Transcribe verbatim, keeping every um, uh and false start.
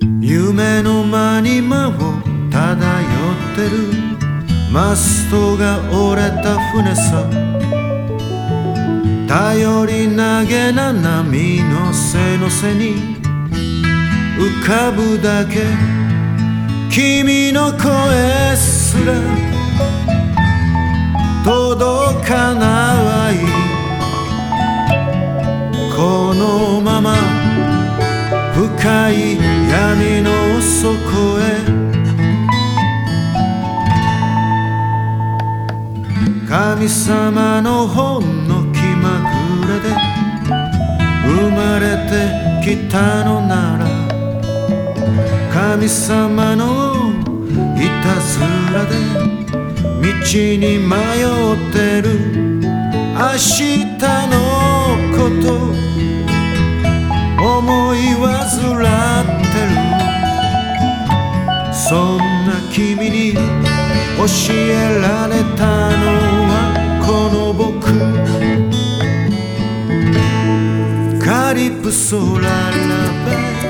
夢の間に間を漂ってるマストが折れた船さ、頼りなげな波のせのせに浮かぶだけ、君の声すら届かない。このまま深い闇の底へ、神様のほんの気まぐれで生まれてきたのなら、神様のいたずらで道に迷ってる明日のこと思い煩ってる。そんな君に教えられたのはこの僕、カリプソララベ